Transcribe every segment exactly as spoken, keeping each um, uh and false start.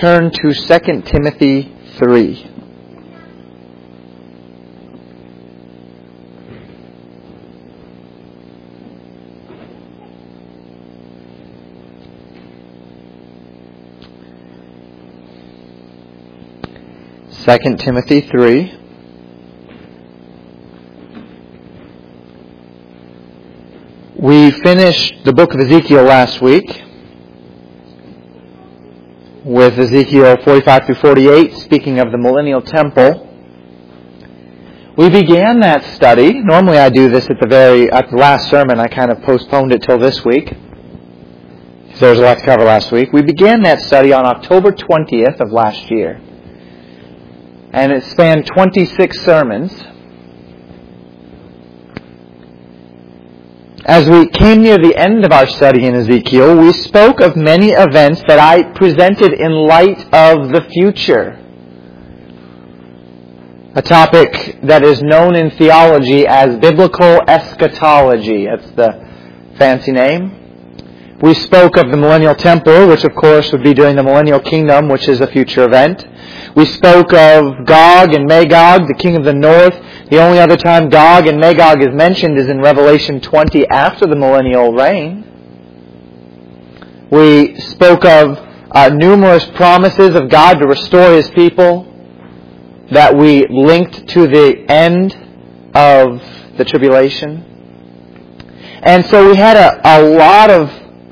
Turn to Second Timothy three. Second Timothy three. We finished the book of Ezekiel last week with Ezekiel forty-five through forty-eight, speaking of the millennial temple. We began that study. Normally I do this at the very at the last sermon. I kind of postponed it till this week, because there was a lot to cover last week. We began that study on October twentieth of last year, and it spanned twenty-six sermons. As we came near the end of our study in Ezekiel, we spoke of many events that I presented in light of the future. A topic that is known in theology as biblical eschatology. That's the fancy name. We spoke of the millennial temple, which of course would be during the millennial kingdom, which is a future event. We spoke of Gog and Magog, the king of the north. The only other time Gog and Magog is mentioned is in Revelation twenty after the millennial reign. We spoke of uh, numerous promises of God to restore His people that we linked to the end of the tribulation. And so we had a, a lot of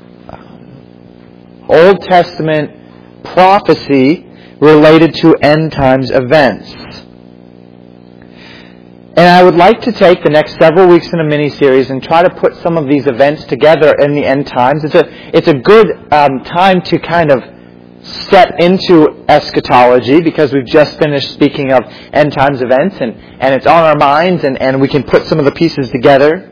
Old Testament prophecy related to end times events. And I would like to take the next several weeks in a mini-series and try to put some of these events together in the end times. It's a, it's a good um, time to kind of step into eschatology, because we've just finished speaking of end times events, and, and it's on our minds, and, and we can put some of the pieces together.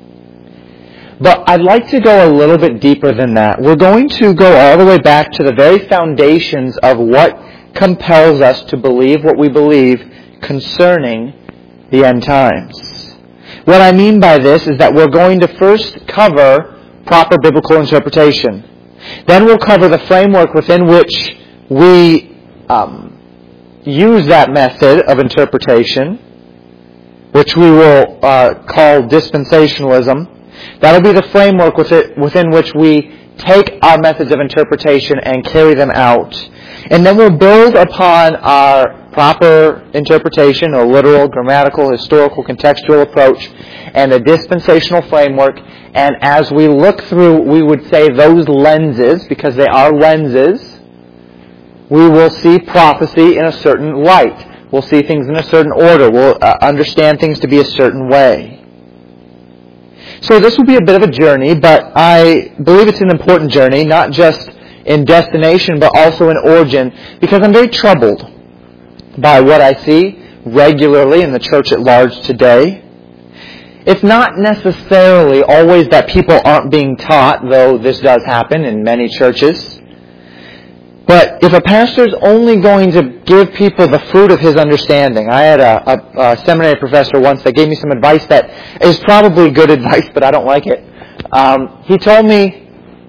But I'd like to go a little bit deeper than that. We're going to go all the way back to the very foundations of what compels us to believe what we believe concerning the end times. What I mean by this is that we're going to first cover proper biblical interpretation. Then we'll cover the framework within which we um, use that method of interpretation, which we will uh, call dispensationalism. That'll be the framework within which we take our methods of interpretation and carry them out. And then we'll build upon our proper interpretation, a literal, grammatical, historical, contextual approach, and a dispensational framework. And as we look through, we would say those lenses, because they are lenses, we will see prophecy in a certain light. We'll see things in a certain order. We'll uh, understand things to be a certain way. So this will be a bit of a journey, but I believe it's an important journey, not just in destination, but also in origin, because I'm very troubled by what I see regularly in the church at large today. It's not necessarily always that people aren't being taught, though this does happen in many churches. But if a pastor is only going to give people the fruit of his understanding, I had a, a, a seminary professor once that gave me some advice that is probably good advice, but I don't like it. Um, he told me,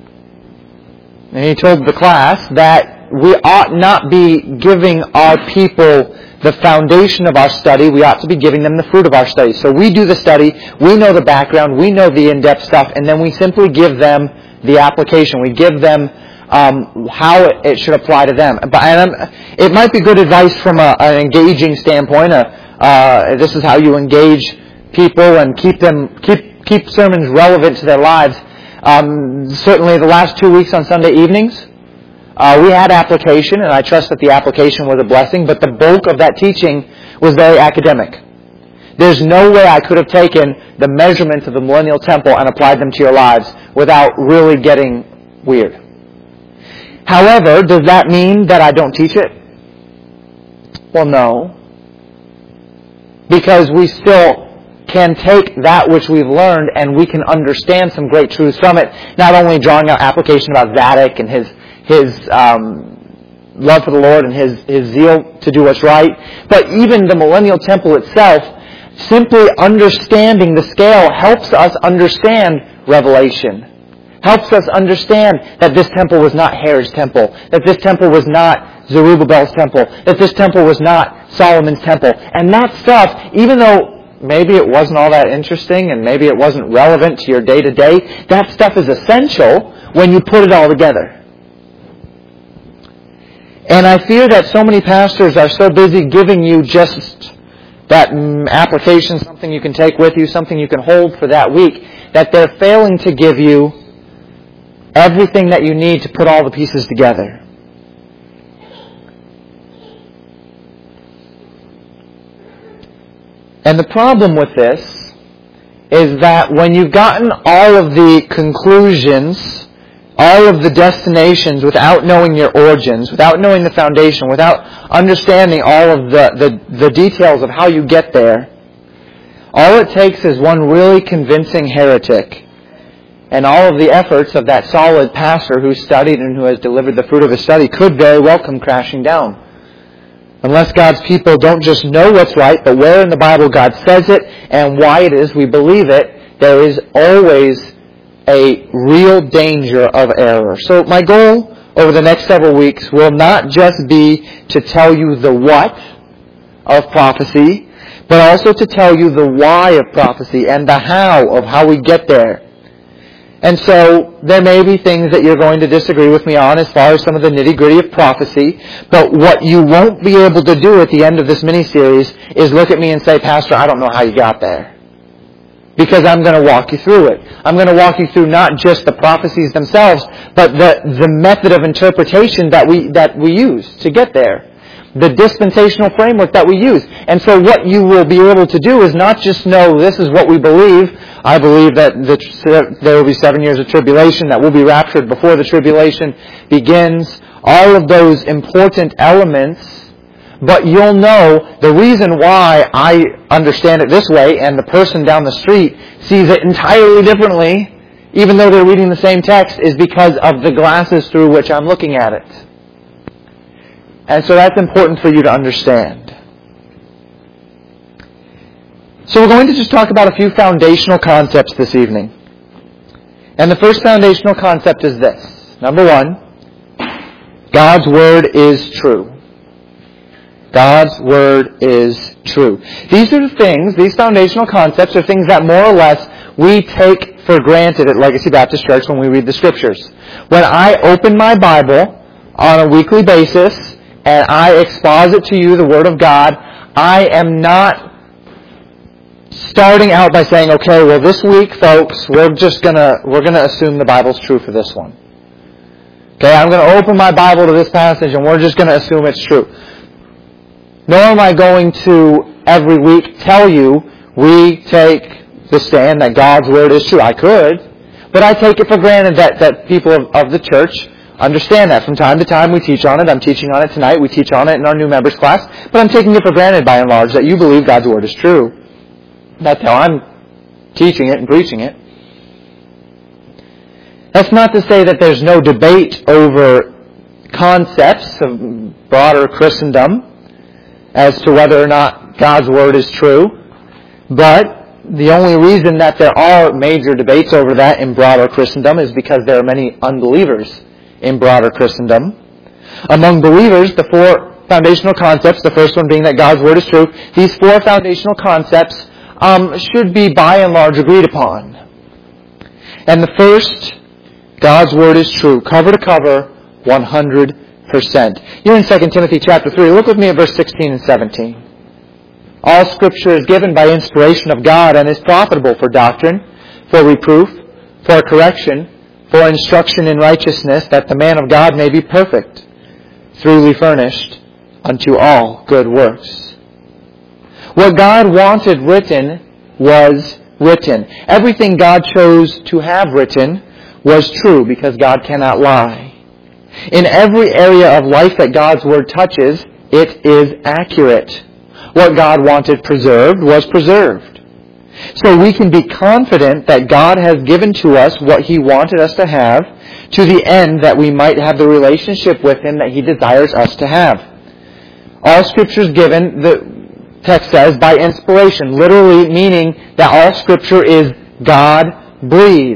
and he told the class, that we ought not be giving our people the foundation of our study. We ought to be giving them the fruit of our study. So we do the study, we know the background, we know the in-depth stuff, and then we simply give them the application. We give them um, how it, it should apply to them. But and it might be good advice from a, an engaging standpoint. Uh, uh, this is how you engage people and keep them keep keep sermons relevant to their lives. Um, certainly, the last two weeks on Sunday evenings, Uh, we had application, and I trust that the application was a blessing, but the bulk of that teaching was very academic. There's no way I could have taken the measurements of the millennial temple and applied them to your lives without really getting weird. However, does that mean that I don't teach it? Well, no. Because we still can take that which we've learned and we can understand some great truths from it, not only drawing out application about Zadok and his his um, love for the Lord and his, his zeal to do what's right, but even the millennial temple itself, simply understanding the scale helps us understand Revelation. helps us understand that this temple was not Herod's temple, that this temple was not Zerubbabel's temple, that this temple was not Solomon's temple. And that stuff, even though maybe it wasn't all that interesting and maybe it wasn't relevant to your day-to-day, that stuff is essential when you put it all together. And I fear that so many pastors are so busy giving you just that mm, application, something you can take with you, something you can hold for that week, that they're failing to give you everything that you need to put all the pieces together. And the problem with this is that when you've gotten all of the conclusions, all of the destinations without knowing your origins, without knowing the foundation, without understanding all of the, the, the details of how you get there, all it takes is one really convincing heretic. And all of the efforts of that solid pastor who studied and who has delivered the fruit of his study could very well come crashing down. Unless God's people don't just know what's right, but where in the Bible God says it and why it is we believe it, there is always a real danger of error. So my goal over the next several weeks will not just be to tell you the what of prophecy, but also to tell you the why of prophecy and the how of how we get there. And so there may be things that you're going to disagree with me on as far as some of the nitty-gritty of prophecy, but what you won't be able to do at the end of this mini-series is look at me and say, Pastor, I don't know how you got there. Because I'm going to walk you through it. I'm going to walk you through not just the prophecies themselves, but the, the method of interpretation that we, that we use to get there. The dispensational framework that we use. And so what you will be able to do is not just know this is what we believe. I believe that the, there will be seven years of tribulation, that we'll be raptured before the tribulation begins. All of those important elements. But you'll know the reason why I understand it this way and the person down the street sees it entirely differently, even though they're reading the same text, is because of the glasses through which I'm looking at it. And so that's important for you to understand. So we're going to just talk about a few foundational concepts this evening. And the first foundational concept is this. Number one, God's Word is true. God's Word is true. These are the things, these foundational concepts are things that more or less we take for granted at Legacy Baptist Church when we read the Scriptures. When I open my Bible on a weekly basis and I exposit to you the Word of God, I am not starting out by saying, okay, well this week, folks, we're just gonna, we're gonna assume the Bible's true for this one. Okay, I'm gonna open my Bible to this passage and we're just gonna assume it's true. Nor am I going to every week tell you we take the stand that God's Word is true. I could, but I take it for granted that, that people of, of the church understand that. From time to time we teach on it. I'm teaching on it tonight. We teach on it in our new members class. But I'm taking it for granted by and large that you believe God's Word is true. That's how I'm teaching it and preaching it. That's not to say that there's no debate over concepts of broader Christendom as to whether or not God's Word is true. But the only reason that there are major debates over that in broader Christendom is because there are many unbelievers in broader Christendom. Among believers, the four foundational concepts, the first one being that God's Word is true, these four foundational concepts um, should be by and large agreed upon. And the first, God's Word is true, cover to cover, one hundred percent. You're in Second Timothy chapter three. Look with me at verse sixteen and seventeen. All Scripture is given by inspiration of God and is profitable for doctrine, for reproof, for correction, for instruction in righteousness, that the man of God may be perfect, truly furnished unto all good works. What God wanted written was written. Everything God chose to have written was true because God cannot lie. In every area of life that God's Word touches, it is accurate. What God wanted preserved was preserved. So we can be confident that God has given to us what He wanted us to have to the end that we might have the relationship with Him that He desires us to have. All Scripture is given, the text says, by inspiration, literally meaning that all Scripture is God-breathed.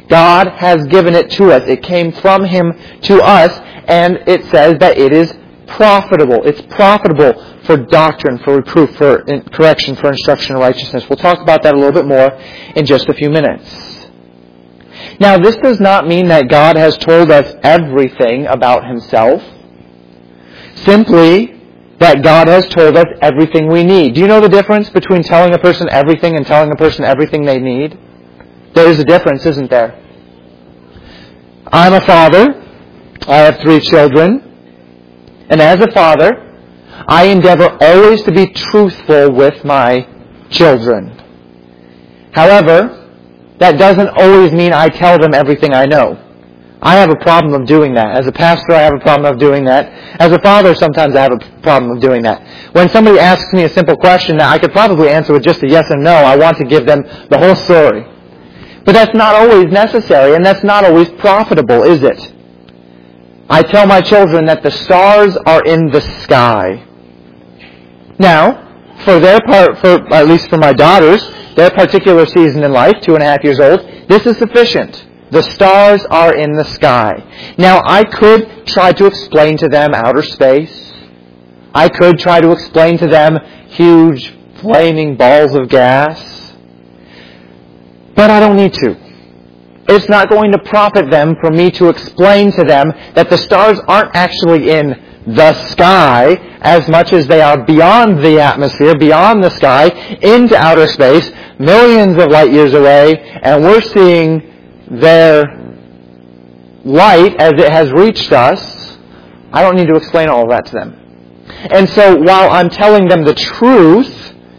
God has given it to us. It came from Him to us, and it says that it is profitable. It's profitable for doctrine, for reproof, for correction, for instruction in righteousness. We'll talk about that a little bit more in just a few minutes. Now, this does not mean that God has told us everything about Himself. Simply that God has told us everything we need. Do you know the difference between telling a person everything and telling a person everything they need? There is a difference, isn't there? I'm a father. I have three children. And as a father, I endeavor always to be truthful with my children. However, that doesn't always mean I tell them everything I know. I have a problem of doing that. As a pastor, I have a problem of doing that. As a father, sometimes I have a problem of doing that. When somebody asks me a simple question that I could probably answer with just a yes and no, I want to give them the whole story. But that's not always necessary, and that's not always profitable, is it? I tell my children that the stars are in the sky. Now, for their part, for at least for my daughters, their particular season in life, two and a half years old, this is sufficient. The stars are in the sky. Now, I could try to explain to them outer space. I could try to explain to them huge flaming balls of gas. But I don't need to. It's not going to profit them for me to explain to them that the stars aren't actually in the sky as much as they are beyond the atmosphere, beyond the sky, into outer space, millions of light years away, and we're seeing their light as it has reached us. I don't need to explain all of that to them. And so while I'm telling them the truth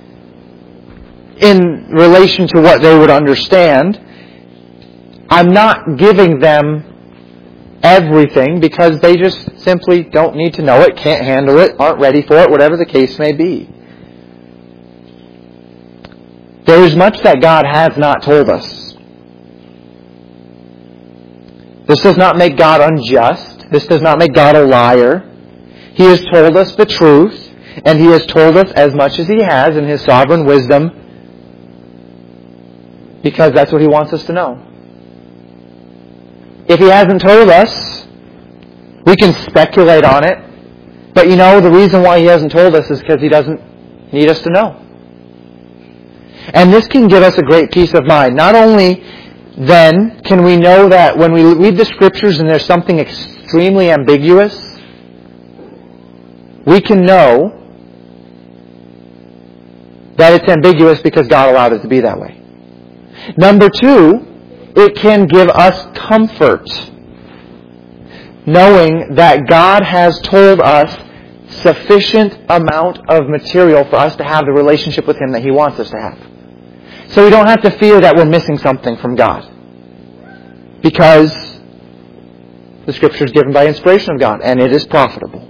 in relation to what they would understand, I'm not giving them everything because they just simply don't need to know it, can't handle it, aren't ready for it, whatever the case may be. There is much that God has not told us. This does not make God unjust. This does not make God a liar. He has told us the truth, and He has told us as much as He has in His sovereign wisdom, because that's what He wants us to know. If He hasn't told us, we can speculate on it. But you know, the reason why He hasn't told us is because He doesn't need us to know. And this can give us a great peace of mind. Not only then can we know that when we read the Scriptures and there's something extremely ambiguous, we can know that it's ambiguous because God allowed it to be that way. Number two, it can give us comfort, knowing that God has told us sufficient amount of material for us to have the relationship with Him that He wants us to have. So we don't have to fear that we're missing something from God, because the Scripture is given by inspiration of God, and it is profitable.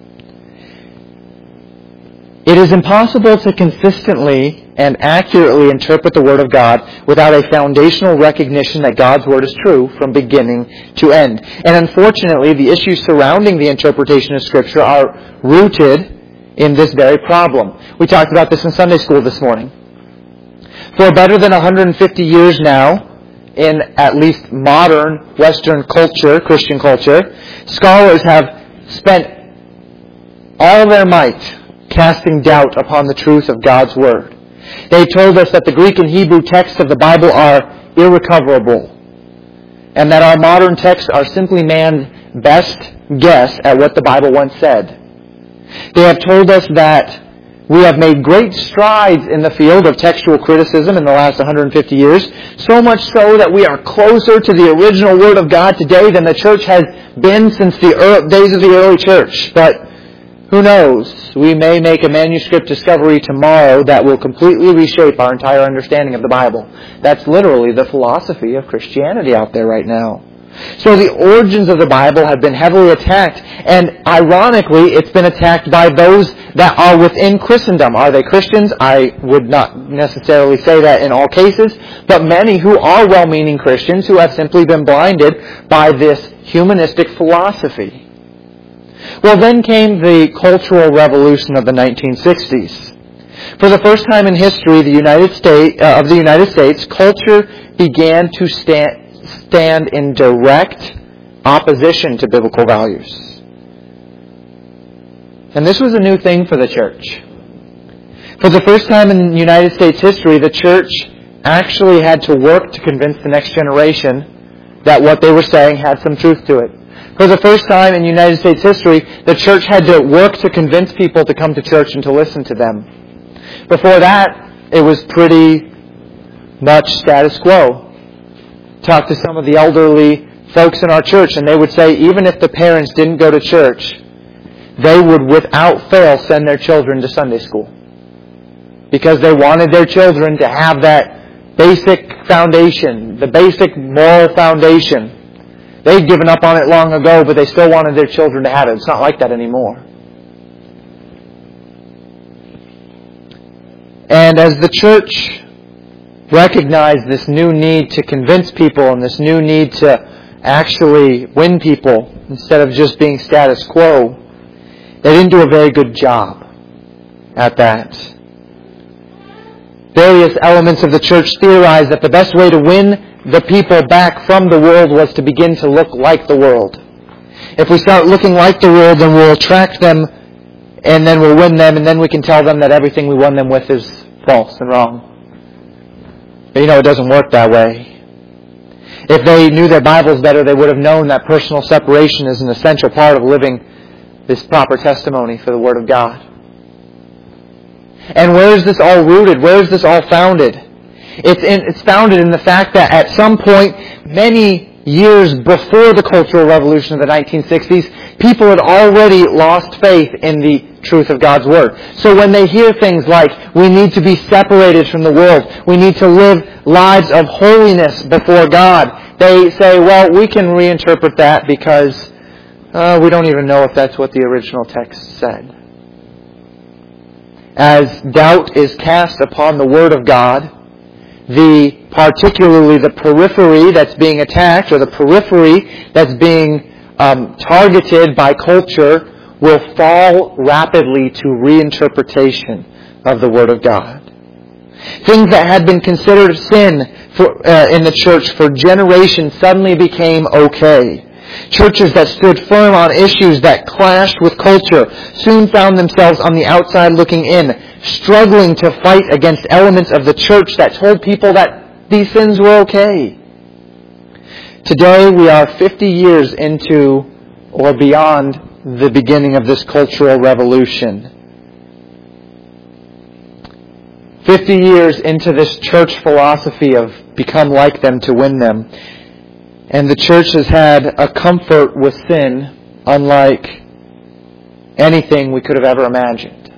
It is impossible to consistently and accurately interpret the Word of God without a foundational recognition that God's Word is true from beginning to end. And unfortunately, the issues surrounding the interpretation of Scripture are rooted in this very problem. We talked about this in Sunday school this morning. For better than one hundred fifty years now, in at least modern Western culture, Christian culture, scholars have spent all their might casting doubt upon the truth of God's Word. They told us that the Greek and Hebrew texts of the Bible are irrecoverable, and that our modern texts are simply man's best guess at what the Bible once said. They have told us that we have made great strides in the field of textual criticism in the last one hundred fifty years, so much so that we are closer to the original Word of God today than the church has been since the early days of the early church. But who knows? We may make a manuscript discovery tomorrow that will completely reshape our entire understanding of the Bible. That's literally the philosophy of Christianity out there right now. So the origins of the Bible have been heavily attacked, and ironically, it's been attacked by those that are within Christendom. Are they Christians? I would not necessarily say that in all cases, but many who are well-meaning Christians who have simply been blinded by this humanistic philosophy. Well, then came the cultural revolution of the nineteen sixties. For the first time in history, the United States uh, of the United States, culture began to stand stand in direct opposition to biblical values. And this was a new thing for the church. For the first time in United States history, the church actually had to work to convince the next generation that what they were saying had some truth to it. For the first time in United States history, the church had to work to convince people to come to church and to listen to them. Before that, it was pretty much status quo. Talk to some of the elderly folks in our church, and they would say even if the parents didn't go to church, they would without fail send their children to Sunday school. Because they wanted their children to have that basic foundation, the basic moral foundation. They'd given up on it long ago, but they still wanted their children to have it. It's not like that anymore. And as the church recognized this new need to convince people and this new need to actually win people instead of just being status quo, they didn't do a very good job at that. Various elements of the church theorized that the best way to win the people back from the world was to begin to look like the world. If we start looking like the world, then we'll attract them and then we'll win them, and then we can tell them that everything we won them with is false and wrong. But you know, it doesn't work that way. If they knew their Bibles better, they would have known that personal separation is an essential part of living this proper testimony for the Word of God. And where is this all rooted? Where is this all founded? It's, in, it's founded in the fact that at some point, many years before the Cultural Revolution of the nineteen sixties, people had already lost faith in the truth of God's Word. So when they hear things like, we need to be separated from the world, we need to live lives of holiness before God, they say, well, we can reinterpret that because uh, we don't even know if that's what the original text said. As doubt is cast upon the Word of God, the particularly the periphery that's being attacked, or the periphery that's being um, targeted by culture, will fall rapidly to reinterpretation of the Word of God. Things that had been considered sin for, uh, in the church for generations suddenly became okay. Churches that stood firm on issues that clashed with culture soon found themselves on the outside looking in, struggling to fight against elements of the church that told people that these sins were okay. Today we are fifty years into or beyond the beginning of this cultural revolution. Fifty years into this church philosophy of become like them to win them. And the church has had a comfort with sin unlike anything we could have ever imagined.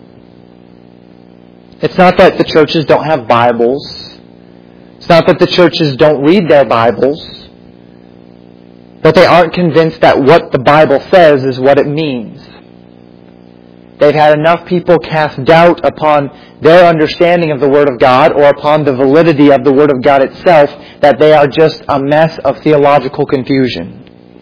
It's not that the churches don't have Bibles. It's not that the churches don't read their Bibles. But they aren't convinced that what the Bible says is what it means. They've had enough people cast doubt upon their understanding of the Word of God or upon the validity of the Word of God itself that they are just a mess of theological confusion.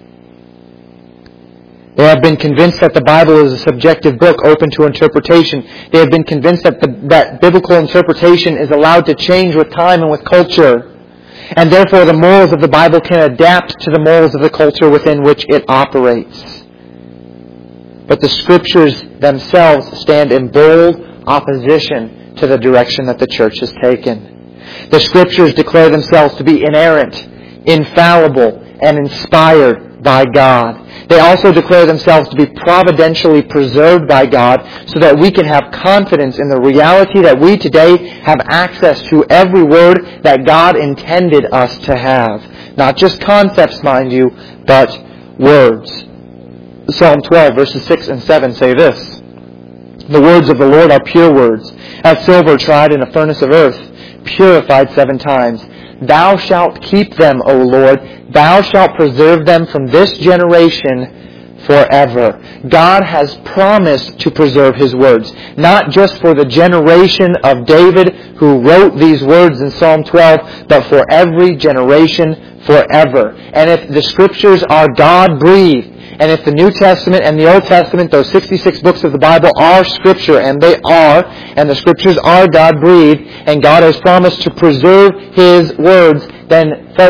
They have been convinced that the Bible is a subjective book open to interpretation. They have been convinced that, the, that biblical interpretation is allowed to change with time and with culture. And therefore the morals of the Bible can adapt to the morals of the culture within which it operates. But the Scriptures themselves stand in bold opposition to the direction that the church has taken. The Scriptures declare themselves to be inerrant, infallible, and inspired by God. They also declare themselves to be providentially preserved by God so that we can have confidence in the reality that we today have access to every word that God intended us to have. Not just concepts, mind you, but words. Psalm twelve, verses six and seven say this: the words of the Lord are pure words, as silver tried in a furnace of earth, purified seven times. Thou shalt keep them, O Lord. Thou shalt preserve them from this generation forever. God has promised to preserve His words, not just for the generation of David who wrote these words in Psalm twelve, but for every generation forever. And if the Scriptures are God-breathed, and if the New Testament and the Old Testament, those sixty-six books of the Bible, are Scripture, and they are, and the Scriptures are God-breathed, and God has promised to preserve His words, then, folks,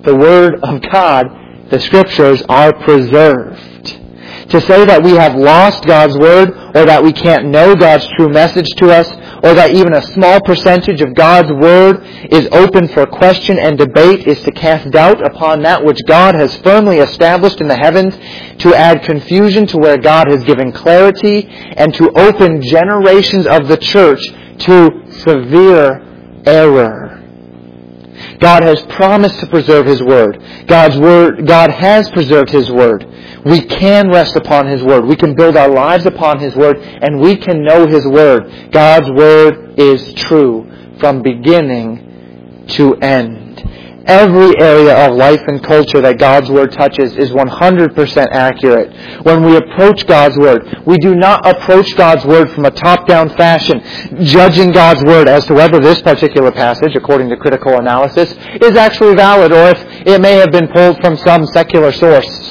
the Word of God, the Scriptures, are preserved. To say that we have lost God's Word, or that we can't know God's true message to us, or that even a small percentage of God's Word is open for question and debate, is to cast doubt upon that which God has firmly established in the heavens, to add confusion to where God has given clarity, and to open generations of the church to severe error. God has promised to preserve His Word. God's Word, God has preserved His Word. We can rest upon His Word. We can build our lives upon His Word, and we can know His Word. God's Word is true from beginning to end. Every area of life and culture that God's Word touches is one hundred percent accurate. When we approach God's Word, we do not approach God's Word from a top-down fashion, judging God's Word as to whether this particular passage, according to critical analysis, is actually valid, or if it may have been pulled from some secular source.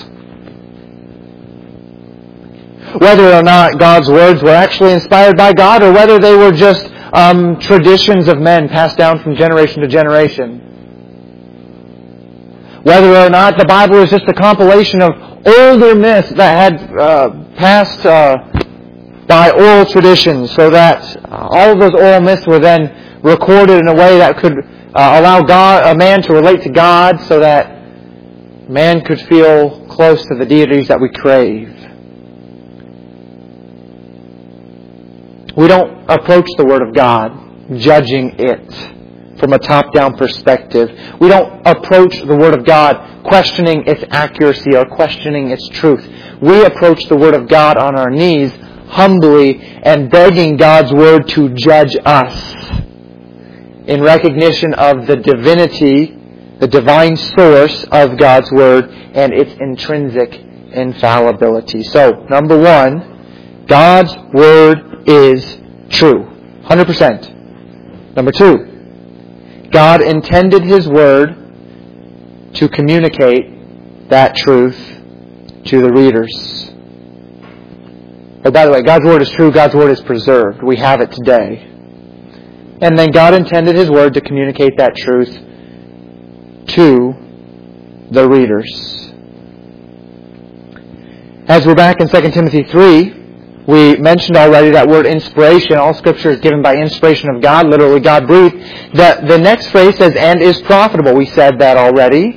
Whether or not God's words were actually inspired by God, or whether they were just um, traditions of men passed down from generation to generation. Whether or not the Bible is just a compilation of older myths that had uh, passed uh, by oral traditions, so that uh, all of those oral myths were then recorded in a way that could uh, allow God, a man to relate to God, so that man could feel close to the deities that we crave. We don't approach the Word of God judging it from a top-down perspective. We don't approach the Word of God questioning its accuracy or questioning its truth. We approach the Word of God on our knees, humbly, and begging God's Word to judge us in recognition of the divinity, the divine source of God's Word, and its intrinsic infallibility. So, number one, God's Word is true. one hundred percent. Number two, God intended His Word to communicate that truth to the readers. Oh, by the way, God's Word is true. God's Word is preserved. We have it today. And then God intended His Word to communicate that truth to the readers. As we're back in Second Timothy three, we mentioned already that word inspiration. All Scripture is given by inspiration of God, literally God breathed. The, the next phrase says, and is profitable. We said that already.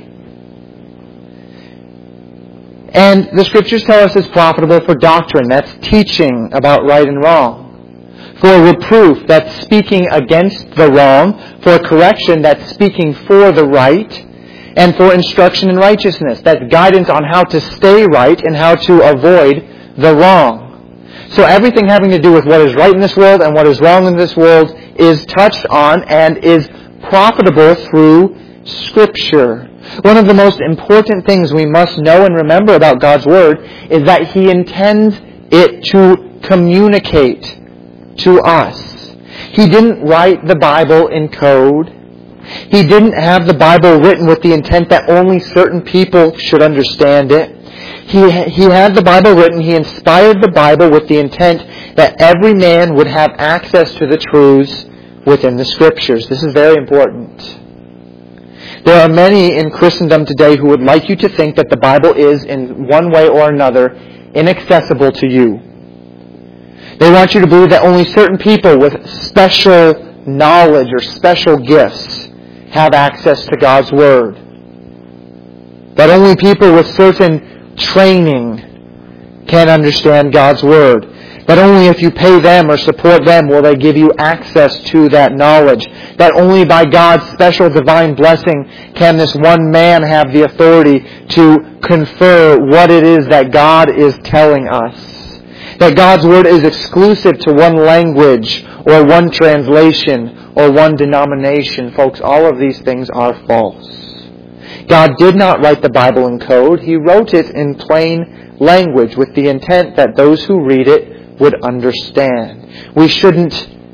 And the Scriptures tell us it's profitable for doctrine. That's teaching about right and wrong. For reproof, that's speaking against the wrong. For correction, that's speaking for the right. And for instruction in righteousness, that's guidance on how to stay right and how to avoid the wrong. So everything having to do with what is right in this world and what is wrong in this world is touched on and is profitable through Scripture. One of the most important things we must know and remember about God's Word is that He intends it to communicate to us. He didn't write the Bible in code. He didn't have the Bible written with the intent that only certain people should understand it. He, he had the Bible written, He inspired the Bible with the intent that every man would have access to the truths within the Scriptures. This is very important. There are many in Christendom today who would like you to think that the Bible is, in one way or another, inaccessible to you. They want you to believe that only certain people with special knowledge or special gifts have access to God's Word. That only people with certain training can understand God's Word. That only if you pay them or support them will they give you access to that knowledge. That only by God's special divine blessing can this one man have the authority to confer what it is that God is telling us. That God's Word is exclusive to one language or one translation or one denomination. Folks, all of these things are false. God did not write the Bible in code. He wrote it in plain language with the intent that those who read it would understand. We shouldn't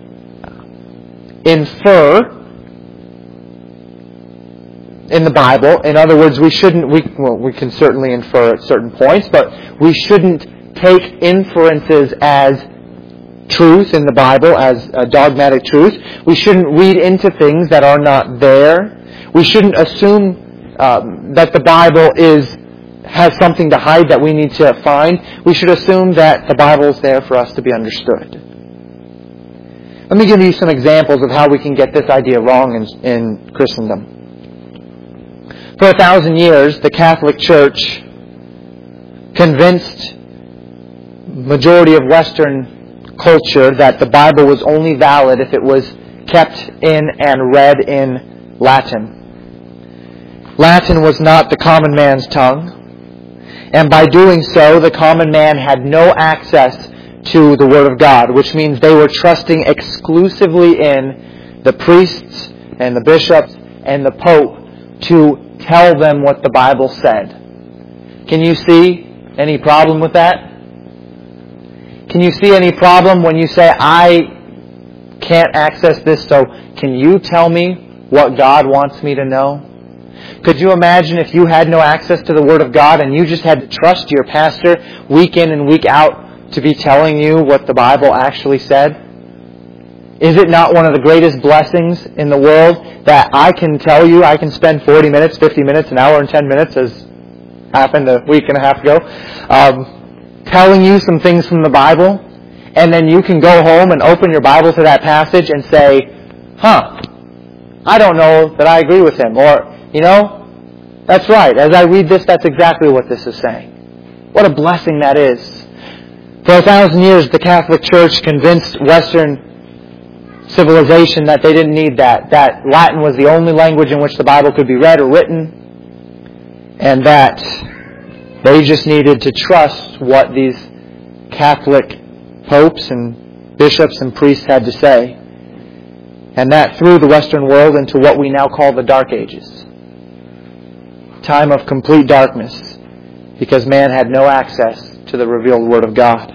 infer in the Bible. In other words, we shouldn't, we, well, we can certainly infer at certain points, but we shouldn't take inferences as truth in the Bible, as a dogmatic truth. We shouldn't read into things that are not there. We shouldn't assume um, that the Bible is has something to hide that we need to find. We should assume that the Bible is there for us to be understood. Let me give you some examples of how we can get this idea wrong in, in Christendom. For a thousand years, the Catholic Church convinced majority of Western culture that the Bible was only valid if it was kept in and read in Latin. Latin was not the common man's tongue, and by doing so, the common man had no access to the Word of God, which means they were trusting exclusively in the priests and the bishops and the Pope to tell them what the Bible said. Can you see any problem with that? Can you see any problem when you say, I can't access this, so can you tell me what God wants me to know? Could you imagine if you had no access to the Word of God and you just had to trust your pastor week in and week out to be telling you what the Bible actually said? Is it not one of the greatest blessings in the world that I can tell you, I can spend forty minutes, fifty minutes, an hour and ten minutes, as happened a week and a half ago, um, telling you some things from the Bible, and then you can go home and open your Bible to that passage and say, huh, I don't know that I agree with him. Or, you know, that's right. As I read this, that's exactly what this is saying. What a blessing that is. For a thousand years, the Catholic Church convinced Western civilization that they didn't need that. That Latin was the only language in which the Bible could be read or written. And that they just needed to trust what these Catholic popes and bishops and priests had to say. And that threw the Western world into what we now call the Dark Ages. Time of complete darkness, because man had no access to the revealed Word of God.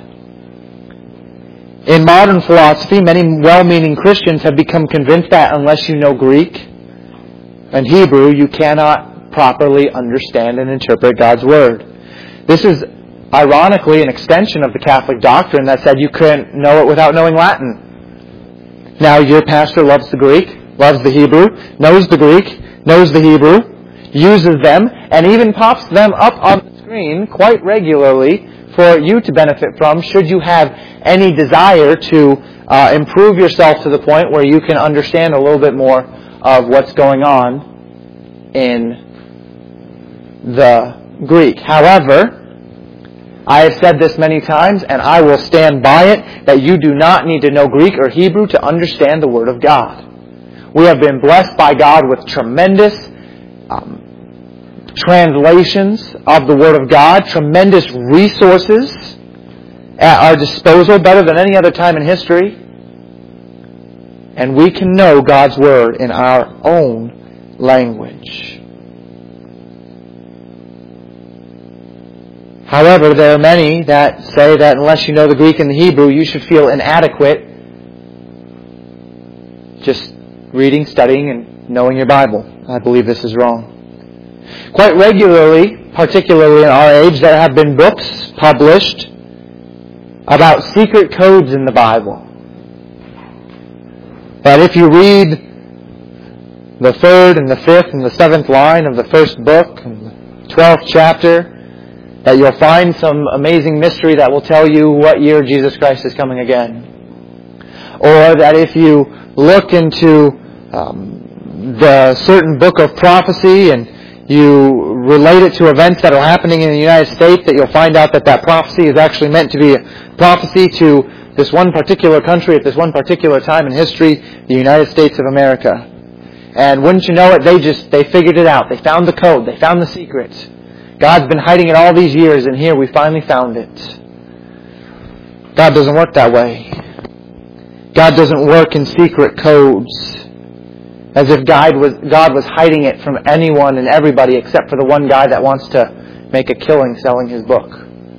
In modern philosophy, many well-meaning Christians have become convinced that unless you know Greek and Hebrew, you cannot properly understand and interpret God's Word. This is ironically an extension of the Catholic doctrine that said you couldn't know it without knowing Latin. Now your pastor loves the Greek, loves the Hebrew, knows the Greek, knows the Hebrew, uses them, and even pops them up on the screen quite regularly for you to benefit from should you have any desire to uh, improve yourself to the point where you can understand a little bit more of what's going on in the Greek. However, I have said this many times, and I will stand by it, that you do not need to know Greek or Hebrew to understand the Word of God. We have been blessed by God with tremendous um, translations of the Word of God, tremendous resources at our disposal, better than any other time in history. And we can know God's Word in our own language. However, there are many that say that unless you know the Greek and the Hebrew, you should feel inadequate just reading, studying, and knowing your Bible. I believe this is wrong. Quite regularly, particularly in our age, there have been books published about secret codes in the Bible. That if you read the third and the fifth and the seventh line of the first book and the twelfth chapter, that you'll find some amazing mystery that will tell you what year Jesus Christ is coming again. Or that if you look into um, the certain book of prophecy and you relate it to events that are happening in the United States, that you'll find out that that prophecy is actually meant to be a prophecy to this one particular country at this one particular time in history, the United States of America. And wouldn't you know it, they just, they figured it out. They found the code. They found the secret. God's been hiding it all these years, and here we finally found it. God doesn't work that way. God doesn't work in secret codes, as if God was, God was hiding it from anyone and everybody except for the one guy that wants to make a killing selling his book.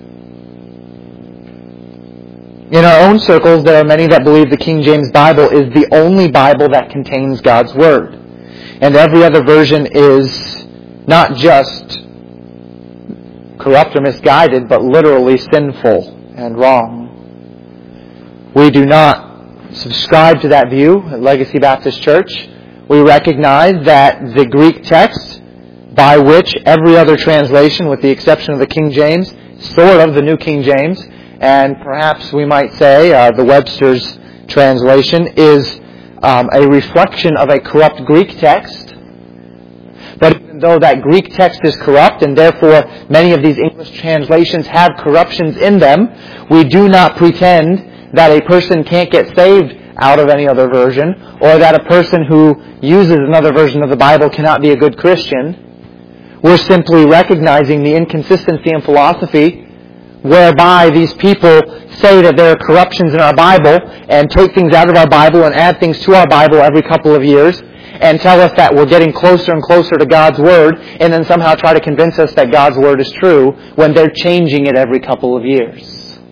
In our own circles, there are many that believe the King James Bible is the only Bible that contains God's Word. And every other version is not just corrupt or misguided, but literally sinful and wrong. We do not subscribe to that view at Legacy Baptist Church. We recognize that the Greek text by which every other translation, with the exception of the King James, sort of the New King James, and perhaps we might say uh, the Webster's translation, is um, a reflection of a corrupt Greek text. But even though that Greek text is corrupt, and therefore many of these English translations have corruptions in them, we do not pretend that a person can't get saved out of any other version, or that a person who uses another version of the Bible cannot be a good Christian. We're simply recognizing the inconsistency in philosophy whereby these people say that there are corruptions in our Bible and take things out of our Bible and add things to our Bible every couple of years and tell us that we're getting closer and closer to God's Word, and then somehow try to convince us that God's Word is true when they're changing it every couple of years.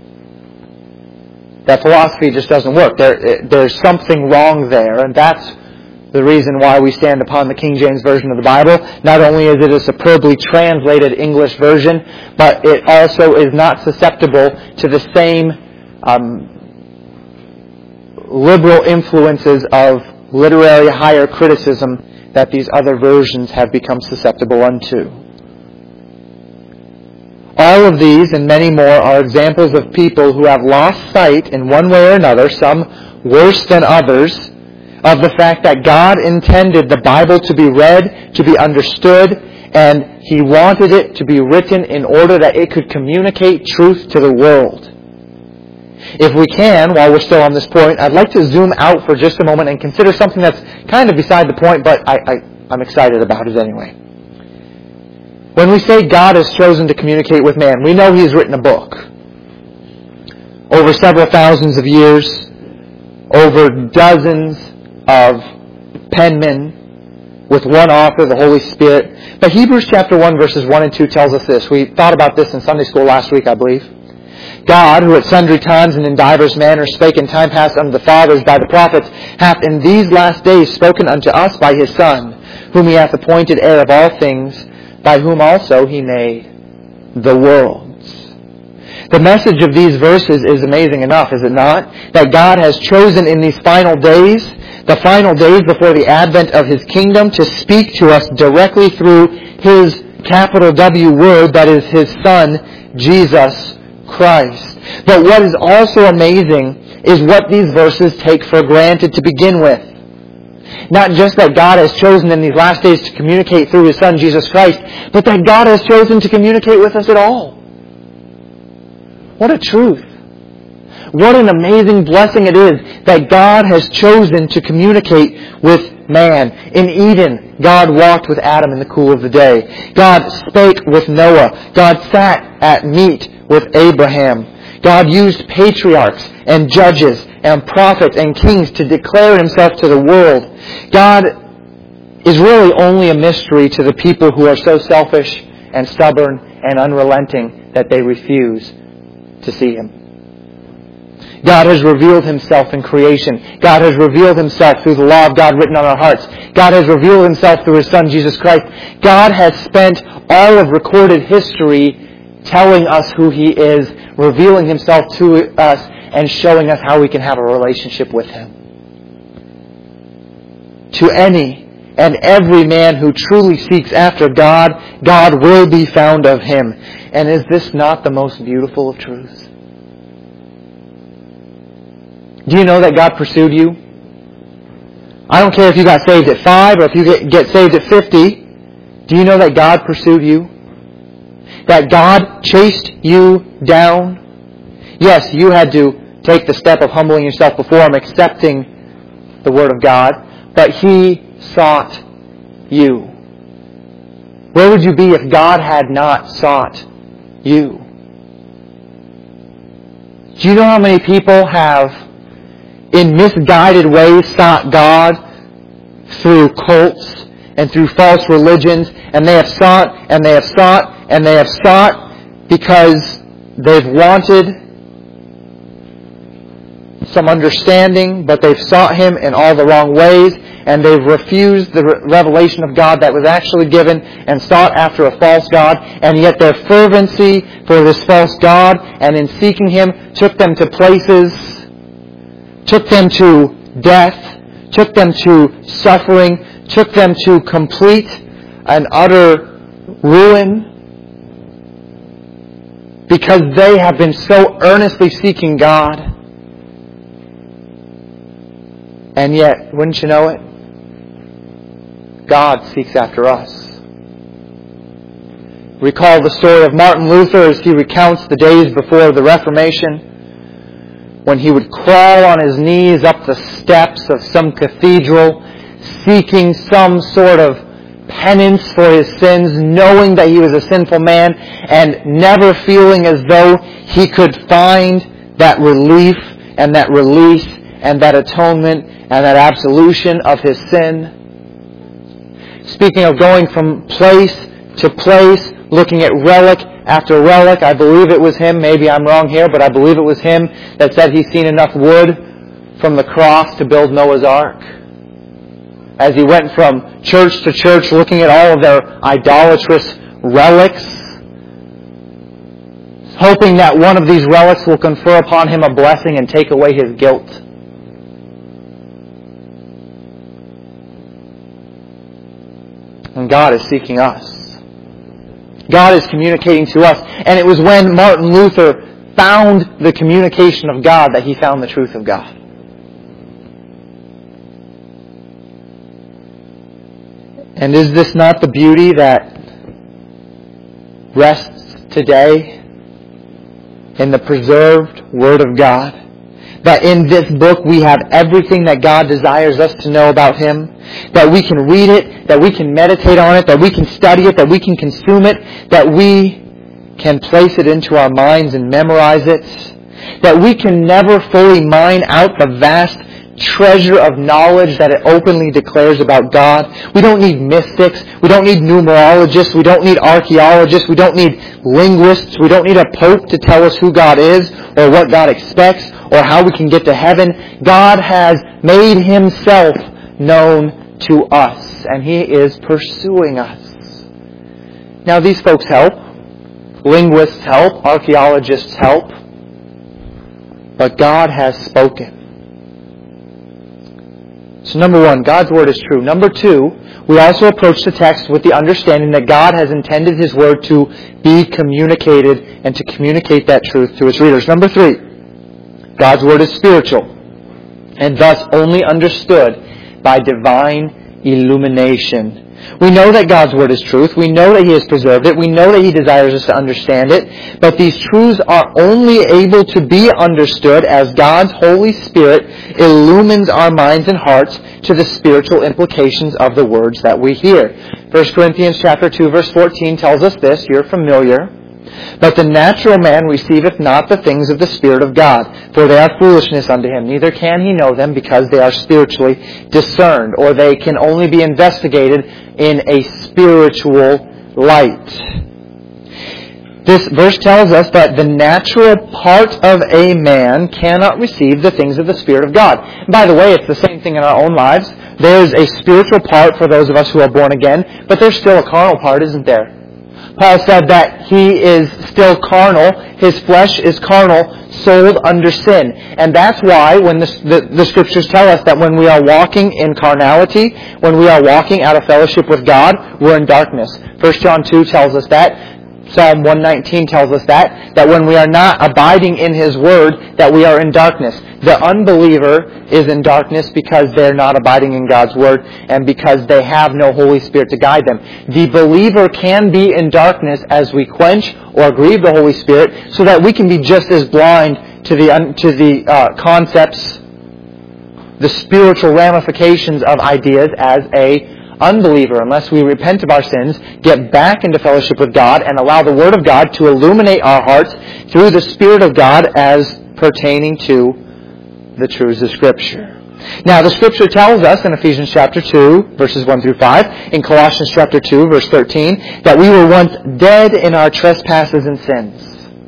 That philosophy just doesn't work. There, there's something wrong there, and that's the reason why we stand upon the King James Version of the Bible. Not only is it a superbly translated English version, but it also is not susceptible to the same um, liberal influences of literary higher criticism that these other versions have become susceptible unto. All of these and many more are examples of people who have lost sight in one way or another, some worse than others, of the fact that God intended the Bible to be read, to be understood, and He wanted it to be written in order that it could communicate truth to the world. If we can, while we're still on this point, I'd like to zoom out for just a moment and consider something that's kind of beside the point, but I, I, I'm excited about it anyway. When we say God has chosen to communicate with man, we know He has written a book. Over several thousands of years, over dozens of penmen, with one author, the Holy Spirit. But Hebrews chapter one, verses one and two tells us this. We thought about this in Sunday school last week, I believe. God, who at sundry times and in divers manners spake in time past unto the fathers by the prophets, hath in these last days spoken unto us by His Son, whom He hath appointed heir of all things, by whom also He made the worlds. The message of these verses is amazing enough, is it not? That God has chosen in these final days, the final days before the advent of His kingdom, to speak to us directly through His capital W Word, that is His Son, Jesus Christ. But what is also amazing is what these verses take for granted to begin with. Not just that God has chosen in these last days to communicate through His Son, Jesus Christ, but that God has chosen to communicate with us at all. What a truth. What an amazing blessing it is that God has chosen to communicate with man. In Eden, God walked with Adam in the cool of the day. God spake with Noah. God sat at meat with Abraham. God used patriarchs and judges and prophets and kings to declare Himself to the world. God is really only a mystery to the people who are so selfish and stubborn and unrelenting that they refuse to see Him. God has revealed Himself in creation. God has revealed Himself through the law of God written on our hearts. God has revealed Himself through His Son, Jesus Christ. God has spent all of recorded history telling us who He is, revealing Himself to us, and showing us how we can have a relationship with Him. To any and every man who truly seeks after God, God will be found of him. And is this not the most beautiful of truths? Do you know that God pursued you? I don't care if you got saved at five or if you get, get saved at fifty. Do you know that God pursued you? That God chased you down? Yes, you had to take the step of humbling yourself before Him, accepting the Word of God. But He sought you. Where would you be if God had not sought you? Do you know how many people have, in misguided ways, sought God through cults and through false religions, and they have sought and they have sought and they have sought because they've wanted some understanding, but they've sought Him in all the wrong ways, and they've refused the revelation of God that was actually given and sought after a false God, and yet their fervency for this false God and in seeking Him took them to places, took them to death, took them to suffering, took them to complete and utter ruin, because they have been so earnestly seeking God. And yet, wouldn't you know it? God seeks after us. Recall the story of Martin Luther as he recounts the days before the Reformation, when he would crawl on his knees up the steps of some cathedral, seeking some sort of penance for his sins, knowing that he was a sinful man, and never feeling as though he could find that relief and that release and that atonement and that absolution of his sin. Speaking of going from place to place, looking at relic after relic, I believe it was him, maybe I'm wrong here, but I believe it was him that said he's seen enough wood from the cross to build Noah's Ark. As he went from church to church looking at all of their idolatrous relics, hoping that one of these relics will confer upon him a blessing and take away his guilt. And God is seeking us. God is communicating to us. And it was when Martin Luther found the communication of God that he found the truth of God. And is this not the beauty that rests today in the preserved Word of God? That in this book we have everything that God desires us to know about Him. That we can read it, that we can meditate on it, that we can study it, that we can consume it, that we can place it into our minds and memorize it. That we can never fully mine out the vast treasure of knowledge that it openly declares about God. We don't need mystics. We don't need numerologists. We don't need archaeologists. We don't need linguists. We don't need a pope to tell us who God is or what God expects or how we can get to heaven. God has made Himself known to us, and He is pursuing us. Now, these folks help. Linguists help. Archaeologists help. But God has spoken. So number one, God's Word is true. Number two, we also approach the text with the understanding that God has intended His Word to be communicated and to communicate that truth to its readers. Number three, God's Word is spiritual and thus only understood by divine illumination. We know that God's Word is truth. We know that He has preserved it. We know that He desires us to understand it. But these truths are only able to be understood as God's Holy Spirit illumines our minds and hearts to the spiritual implications of the words that we hear. First Corinthians chapter two, verse fourteen tells us this. You're familiar. But the natural man receiveth not the things of the Spirit of God, for they are foolishness unto him. Neither can he know them, because they are spiritually discerned, or they can only be investigated in a spiritual light. This verse tells us that the natural part of a man cannot receive the things of the Spirit of God. And by the way, it's the same thing in our own lives. There's a spiritual part for those of us who are born again, but there's still a carnal part, isn't there? Paul said that he is still carnal. His flesh is carnal, sold under sin. And that's why when the, the, the Scriptures tell us that when we are walking in carnality, when we are walking out of fellowship with God, we're in darkness. First John two tells us that. Psalm one nineteen tells us that, that when we are not abiding in His Word, that we are in darkness. The unbeliever is in darkness because they're not abiding in God's Word and because they have no Holy Spirit to guide them. The believer can be in darkness as we quench or grieve the Holy Spirit, so that we can be just as blind to the, to the uh, concepts, the spiritual ramifications of ideas as a unbeliever, unless we repent of our sins, get back into fellowship with God, and allow the Word of God to illuminate our hearts through the Spirit of God as pertaining to the truths of Scripture. Now, the Scripture tells us in Ephesians chapter two, verses one through five, in Colossians chapter two, verse thirteen, that we were once dead in our trespasses and sins.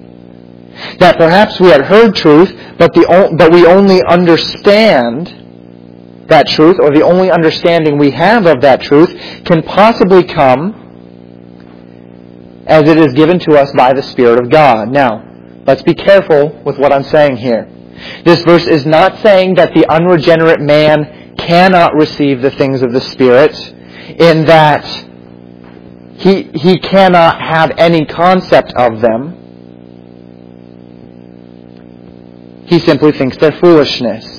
That perhaps we had heard truth, but, the, but we only understand that truth, or the only understanding we have of that truth, can possibly come as it is given to us by the Spirit of God. Now, let's be careful with what I'm saying here. This verse is not saying that the unregenerate man cannot receive the things of the Spirit, in that he, he cannot have any concept of them. He simply thinks they're foolishness.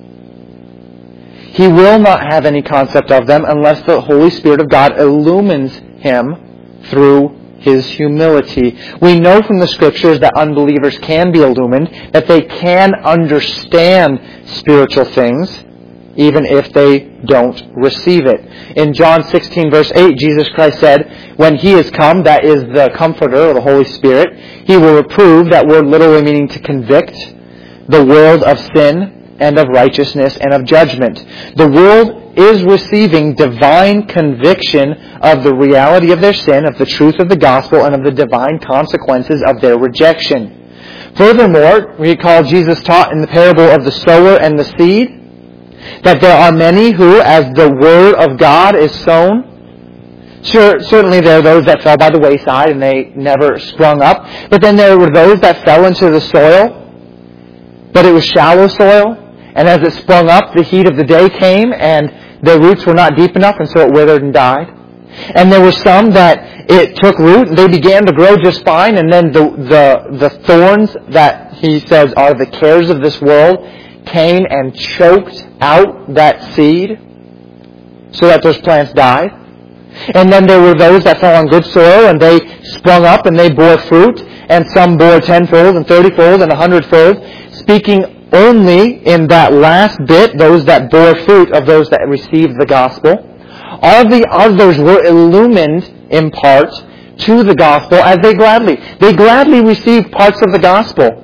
He will not have any concept of them unless the Holy Spirit of God illumines him through His humility. We know from the Scriptures that unbelievers can be illumined, that they can understand spiritual things, even if they don't receive it. In John sixteen, verse eight, Jesus Christ said, when He is come, that is the Comforter, or the Holy Spirit, He will reprove, that word literally meaning to convict, the world of sin and of righteousness and of judgment. The world is receiving divine conviction of the reality of their sin, of the truth of the gospel, and of the divine consequences of their rejection. Furthermore, recall Jesus taught in the parable of the sower and the seed, that there are many who, as the word of God is sown, sure, certainly there are those that fell by the wayside and they never sprung up, but then there were those that fell into the soil, but it was shallow soil, and as it sprung up, the heat of the day came, and their roots were not deep enough, and so it withered and died. And there were some that it took root, and they began to grow just fine, and then the, the, the thorns that he says are the cares of this world came and choked out that seed, so that those plants died. And then there were those that fell on good soil, and they sprung up, and they bore fruit, and some bore tenfold, and thirtyfold, and a hundredfold, speaking only in that last bit, those that bore fruit of those that received the gospel. All the others were illumined in part to the gospel as they gladly. They gladly received parts of the gospel.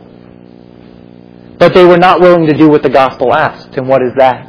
But they were not willing to do what the gospel asked. And what is that?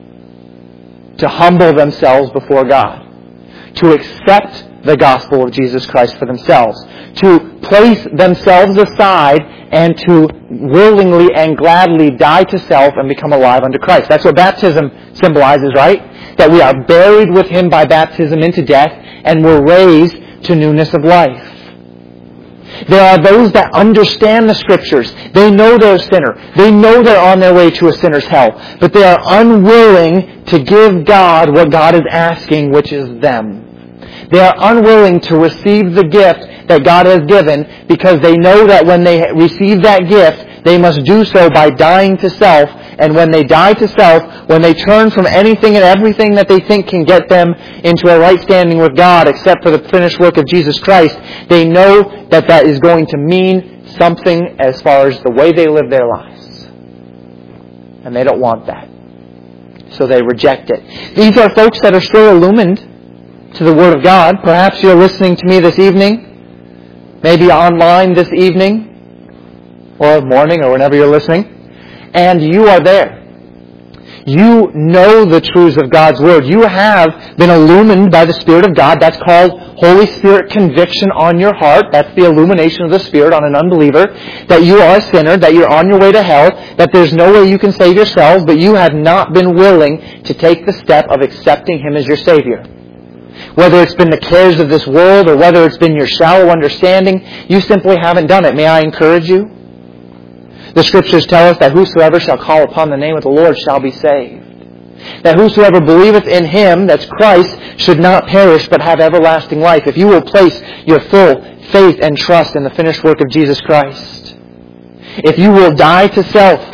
To humble themselves before God. To accept the gospel of Jesus Christ for themselves. To place themselves aside and to willingly and gladly die to self and become alive unto Christ. That's what baptism symbolizes, right? That we are buried with Him by baptism into death and we're raised to newness of life. There are those that understand the Scriptures. They know they're a sinner. They know they're on their way to a sinner's hell. But they are unwilling to give God what God is asking, which is them. They are unwilling to receive the gift that God has given because they know that when they receive that gift, they must do so by dying to self. And when they die to self, when they turn from anything and everything that they think can get them into a right standing with God except for the finished work of Jesus Christ, they know that that is going to mean something as far as the way they live their lives. And they don't want that. So they reject it. These are folks that are still illumined to the Word of God. Perhaps you're listening to me this evening, maybe online this evening, or morning, or whenever you're listening, and you are there. You know the truths of God's Word. You have been illumined by the Spirit of God. That's called Holy Spirit conviction on your heart. That's the illumination of the Spirit on an unbeliever. That you are a sinner, that you're on your way to hell, that there's no way you can save yourself, but you have not been willing to take the step of accepting Him as your Savior. Whether it's been the cares of this world or whether it's been your shallow understanding, you simply haven't done it. May I encourage you? The Scriptures tell us that whosoever shall call upon the name of the Lord shall be saved. That whosoever believeth in Him, that's Christ, should not perish but have everlasting life. If you will place your full faith and trust in the finished work of Jesus Christ. If you will die to self.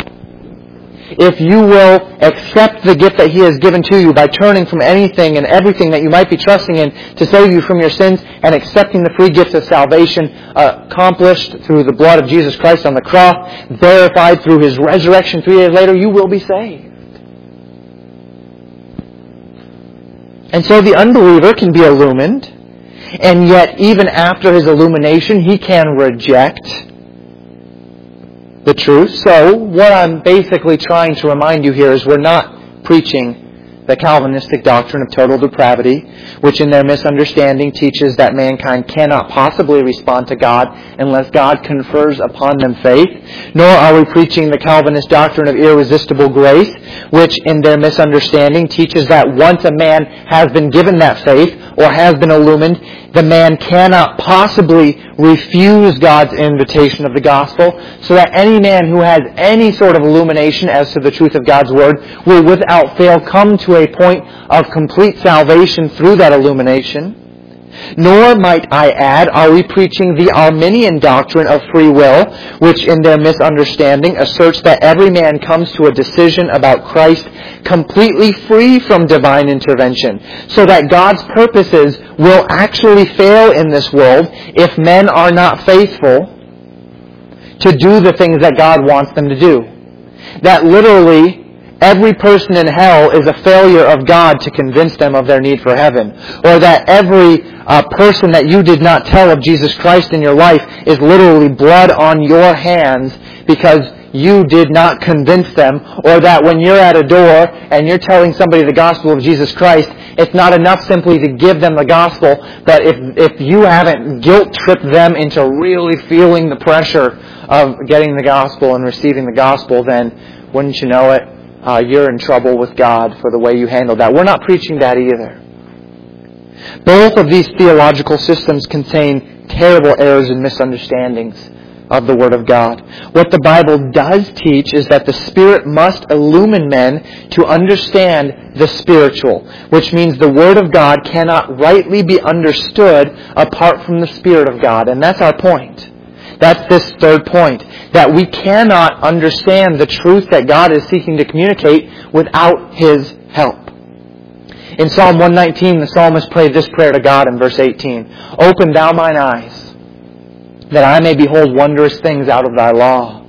If you will accept the gift that He has given to you by turning from anything and everything that you might be trusting in to save you from your sins and accepting the free gift of salvation uh, accomplished through the blood of Jesus Christ on the cross, verified through His resurrection three days later, you will be saved. And so the unbeliever can be illumined, and yet even after his illumination, he can reject the truth. So what I'm basically trying to remind you here is we're not preaching the Calvinistic doctrine of total depravity, which in their misunderstanding teaches that mankind cannot possibly respond to God unless God confers upon them faith. Nor are we preaching the Calvinist doctrine of irresistible grace, which in their misunderstanding teaches that once a man has been given that faith or has been illumined, the man cannot possibly refuse God's invitation of the gospel, so that any man who has any sort of illumination as to the truth of God's Word will without fail come to a point of complete salvation through that illumination. Nor, might I add, are we preaching the Arminian doctrine of free will, which in their misunderstanding asserts that every man comes to a decision about Christ completely free from divine intervention, so that God's purposes will actually fail in this world if men are not faithful to do the things that God wants them to do. That literally every person in hell is a failure of God to convince them of their need for heaven. Or that every uh, person that you did not tell of Jesus Christ in your life is literally blood on your hands because you did not convince them. Or that when you're at a door and you're telling somebody the gospel of Jesus Christ, it's not enough simply to give them the gospel, but if, if you haven't guilt-tripped them into really feeling the pressure of getting the gospel and receiving the gospel, then wouldn't you know it, Uh, you're in trouble with God for the way you handled that. We're not preaching that either. Both of these theological systems contain terrible errors and misunderstandings of the Word of God. What the Bible does teach is that the Spirit must illumine men to understand the spiritual, which means the Word of God cannot rightly be understood apart from the Spirit of God. And that's our point. That's this third point, that we cannot understand the truth that God is seeking to communicate without His help. In Psalm one nineteen, the psalmist prayed this prayer to God in verse eighteen. Open thou mine eyes, that I may behold wondrous things out of thy law.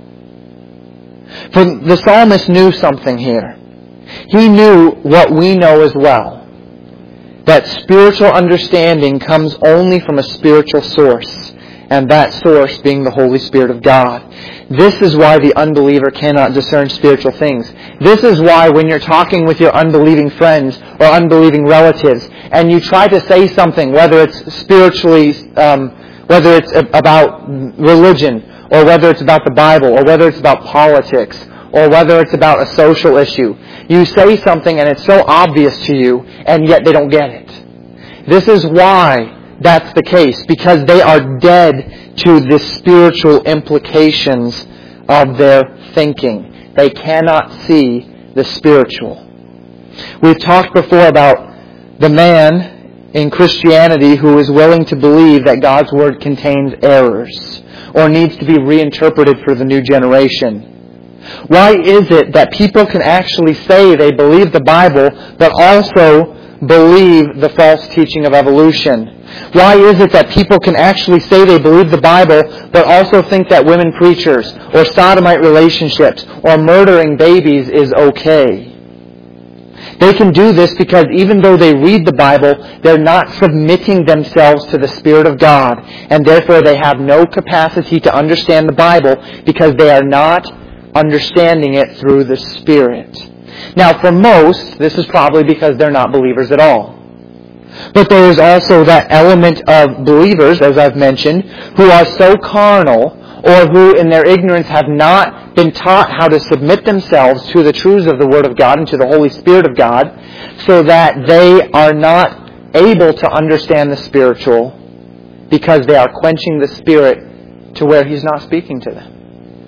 For the psalmist knew something here. He knew what we know as well, that spiritual understanding comes only from a spiritual source, and that source being the Holy Spirit of God. This is why the unbeliever cannot discern spiritual things. This is why when you're talking with your unbelieving friends or unbelieving relatives, and you try to say something, whether it's spiritually, um, whether it's about religion, or whether it's about the Bible, or whether it's about politics, or whether it's about a social issue, you say something and it's so obvious to you, and yet they don't get it. This is why that's the case, because they are dead to the spiritual implications of their thinking. They cannot see the spiritual. We've talked before about the man in Christianity who is willing to believe that God's Word contains errors or needs to be reinterpreted for the new generation. Why is it that people can actually say they believe the Bible but also believe the false teaching of evolution? Why is it that people can actually say they believe the Bible, but also think that women preachers, or sodomite relationships, or murdering babies is okay? They can do this because even though they read the Bible, they're not submitting themselves to the Spirit of God, and therefore they have no capacity to understand the Bible because they are not understanding it through the Spirit. Now, for most, this is probably because they're not believers at all. But there is also that element of believers, as I've mentioned, who are so carnal, or who in their ignorance have not been taught how to submit themselves to the truths of the Word of God and to the Holy Spirit of God, so that they are not able to understand the spiritual because they are quenching the Spirit to where He's not speaking to them.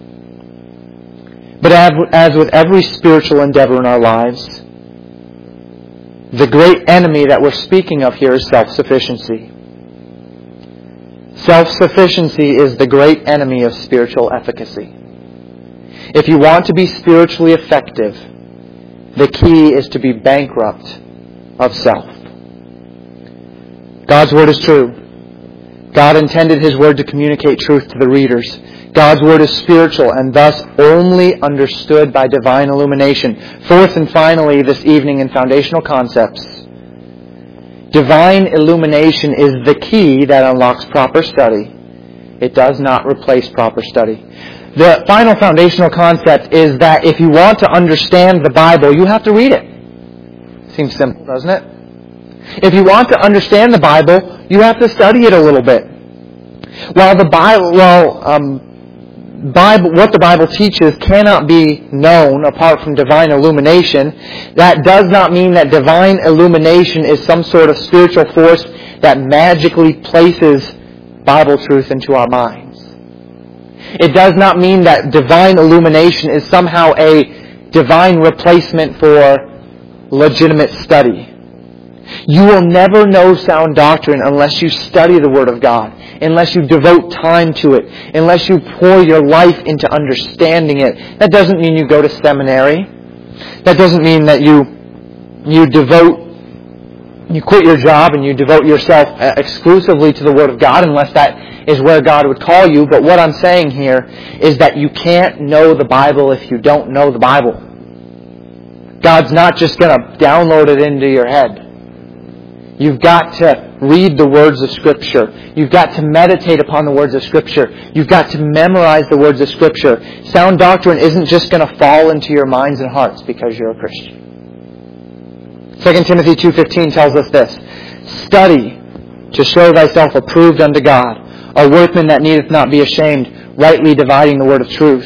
But as with every spiritual endeavor in our lives, the great enemy that we're speaking of here is self-sufficiency. Self-sufficiency is the great enemy of spiritual efficacy. If you want to be spiritually effective, the key is to be bankrupt of self. God's Word is true. God intended His Word to communicate truth to the readers. God's Word is spiritual and thus only understood by divine illumination. Fourth and finally, this evening in Foundational Concepts, divine illumination is the key that unlocks proper study. It does not replace proper study. The final foundational concept is that if you want to understand the Bible, you have to read it. Seems simple, doesn't it? If you want to understand the Bible, you have to study it a little bit. While the Bible, well, um, Bible, what the Bible teaches cannot be known apart from divine illumination, that does not mean that divine illumination is some sort of spiritual force that magically places Bible truth into our minds. It does not mean that divine illumination is somehow a divine replacement for legitimate study. You will never know sound doctrine unless you study the Word of God, unless you devote time to it, unless you pour your life into understanding it. That doesn't mean you go to seminary. That doesn't mean that you you devote, you quit your job and you devote yourself exclusively to the Word of God, unless that is where God would call you. But what I'm saying here is that you can't know the Bible if you don't know the Bible. God's not just going to download it into your head. You've got to read the words of Scripture. You've got to meditate upon the words of Scripture. You've got to memorize the words of Scripture. Sound doctrine isn't just going to fall into your minds and hearts because you're a Christian. Second Timothy two fifteen tells us this: Study to show thyself approved unto God, a workman that needeth not be ashamed, rightly dividing the word of truth.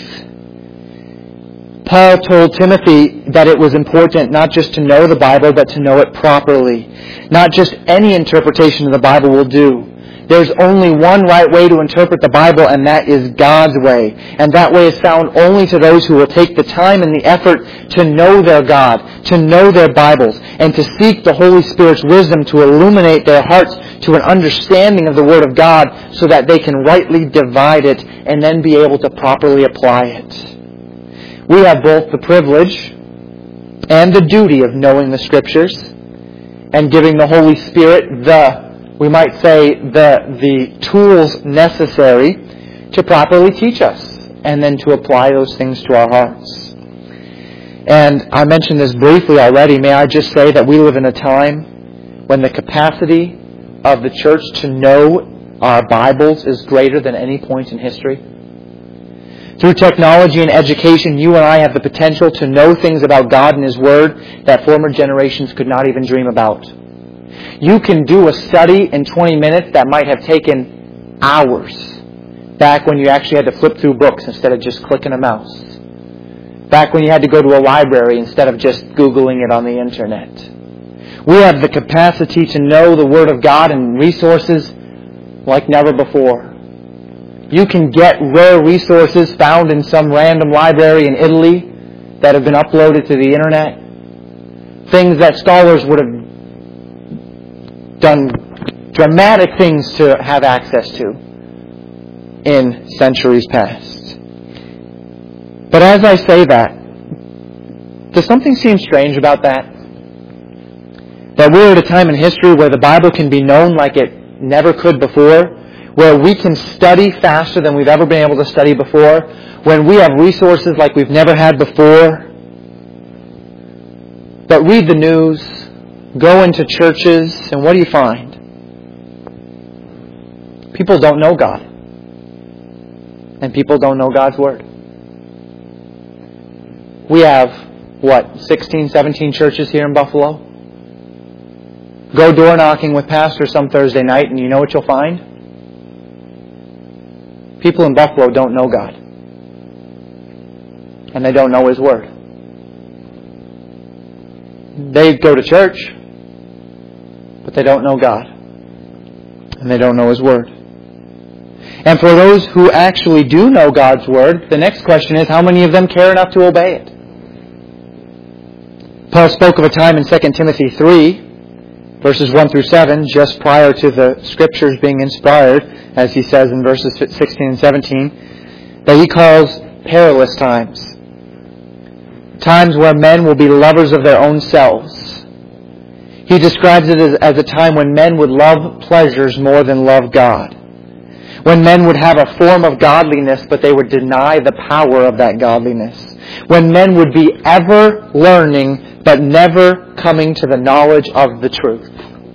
Paul told Timothy that it was important not just to know the Bible, but to know it properly. Not just any interpretation of the Bible will do. There's only one right way to interpret the Bible, and that is God's way. And that way is found only to those who will take the time and the effort to know their God, to know their Bibles, and to seek the Holy Spirit's wisdom to illuminate their hearts to an understanding of the Word of God so that they can rightly divide it and then be able to properly apply it. We have both the privilege and the duty of knowing the Scriptures and giving the Holy Spirit the, we might say, the, the tools necessary to properly teach us and then to apply those things to our hearts. And I mentioned this briefly already. May I just say that we live in a time when the capacity of the church to know our Bibles is greater than any point in history. Through technology and education, you and I have the potential to know things about God and His Word that former generations could not even dream about. You can do a study in twenty minutes that might have taken hours back when you actually had to flip through books instead of just clicking a mouse. Back when you had to go to a library instead of just Googling it on the Internet. We have the capacity to know the Word of God and resources like never before. You can get rare resources found in some random library in Italy that have been uploaded to the Internet. Things that scholars would have done dramatic things to have access to in centuries past. But as I say that, does something seem strange about that? That we're at a time in history where the Bible can be known like it never could before, where we can study faster than we've ever been able to study before, when we have resources like we've never had before. But read the news, go into churches, and what do you find? People don't know God. And people don't know God's Word. We have, what, sixteen, seventeen churches here in Buffalo? Go door knocking with pastors some Thursday night, and you know what you'll find? People in Buffalo don't know God. And they don't know His Word. They go to church, but they don't know God. And they don't know His Word. And for those who actually do know God's Word, the next question is, how many of them care enough to obey it? Paul spoke of a time in Second Timothy three, verses one through seven, just prior to the Scriptures being inspired, as he says in verses sixteen and seventeen, that he calls perilous times. Times where men will be lovers of their own selves. He describes it as, as a time when men would love pleasures more than love God. When men would have a form of godliness, but they would deny the power of that godliness. When men would be ever learning, but never coming to the knowledge of the truth.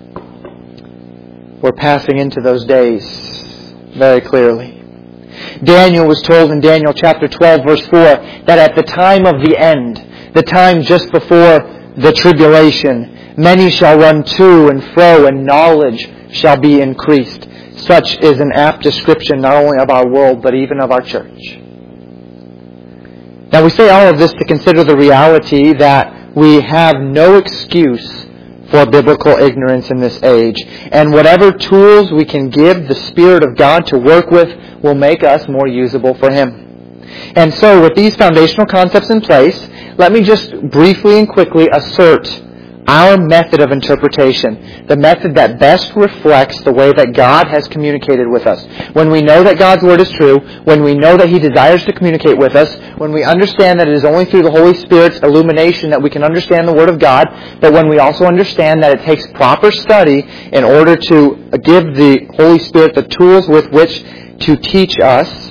We're passing into those days very clearly. Daniel was told in Daniel chapter twelve, verse four, that at the time of the end, the time just before the tribulation, many shall run to and fro, and knowledge shall be increased. Such is an apt description not only of our world, but even of our church. Now we say all of this to consider the reality that we have no excuse for biblical ignorance in this age. And whatever tools we can give the Spirit of God to work with will make us more usable for Him. And so with these foundational concepts in place, let me just briefly and quickly assert our method of interpretation, the method that best reflects the way that God has communicated with us. When we know that God's Word is true, when we know that He desires to communicate with us, when we understand that it is only through the Holy Spirit's illumination that we can understand the Word of God, but when we also understand that it takes proper study in order to give the Holy Spirit the tools with which to teach us,